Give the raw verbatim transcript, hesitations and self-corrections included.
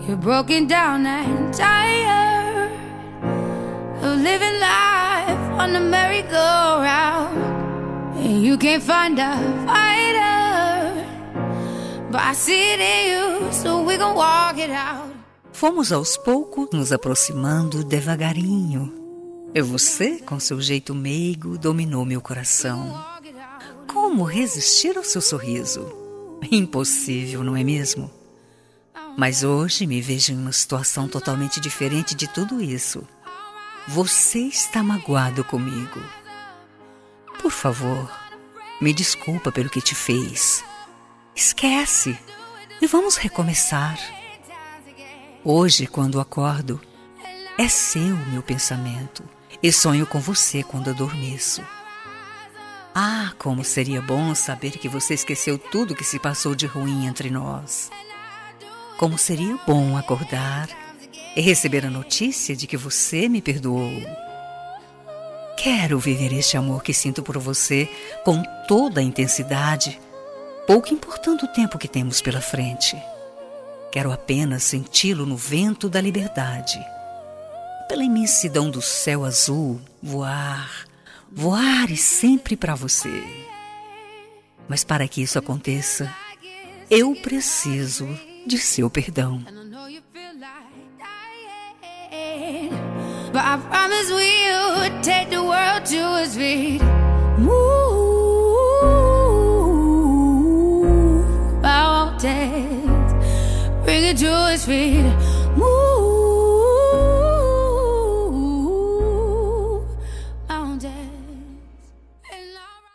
You're broken down and tired of living life on the merry-go-round, and you can't find a fighter, but I see it in you, so we gon' walk it out. Fomos aos poucos nos aproximando devagarinho. E você, com seu jeito meigo, dominou meu coração. Como resistir ao seu sorriso? Impossível, não é mesmo? Mas hoje me vejo em uma situação totalmente diferente de tudo isso. Você está magoado comigo. Por favor, me desculpa pelo que te fez. Esquece e vamos recomeçar. Hoje, quando acordo, é seu meu pensamento e sonho com você quando adormeço. Ah, como seria bom saber que você esqueceu tudo que se passou de ruim entre nós. Como seria bom acordar e receber a notícia de que você me perdoou. Quero viver este amor que sinto por você com toda a intensidade, pouco importando o tempo que temos pela frente. Quero apenas senti-lo no vento da liberdade. Pela imensidão do céu azul, voar, voar e sempre para você. Mas para que isso aconteça, eu preciso de seu perdão. But I promise we would take the world to its feet. Move, mountains, bring it to its feet.